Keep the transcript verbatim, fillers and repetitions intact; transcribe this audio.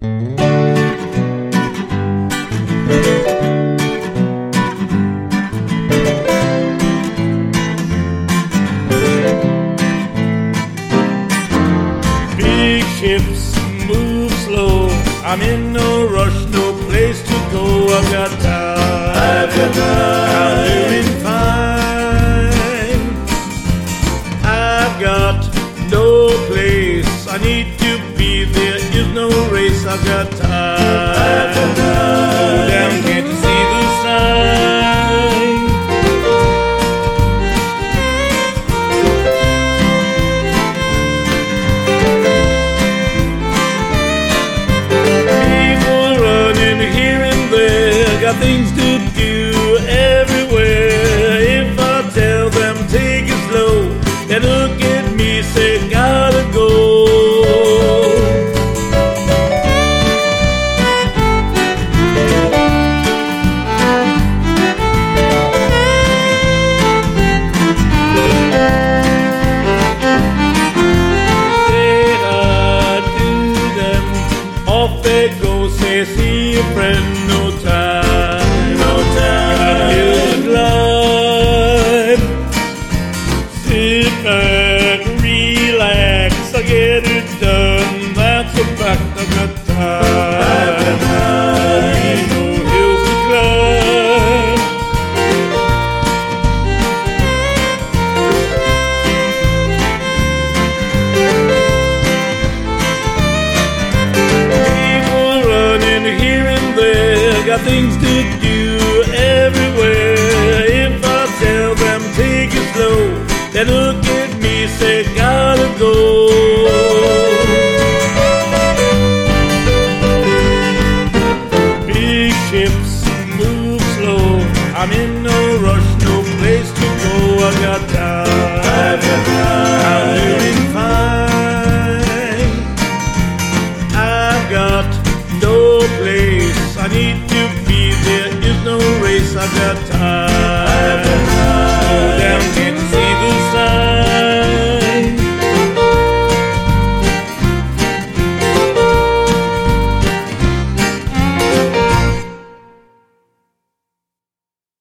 Big ships move slow. I'm in no rush, no place to go. I've got time. I've got time. I'm doing fine. I've got no place I need to be. There is no race. I've got time. I've got time. Slow down, can't you see the sign? People running here and there, got things to do everywhere. If I tell them take it slow, they look at me, say gotta go. Say I do them, off they go, say see a friend, no time, no time. Got a hill to climb. Sit back, relax, I get it done. That's a fact, I've got time. There ain't no hills to climb. People running here and there, got things to do everywhere. If I tell them take it slow, they look at me, say gotta go. Big ships move slow. I'm in no rush, no place to go. I've got time. I've got time. I'm doing fine. I've got no place I need to be. There is no race. I've got time.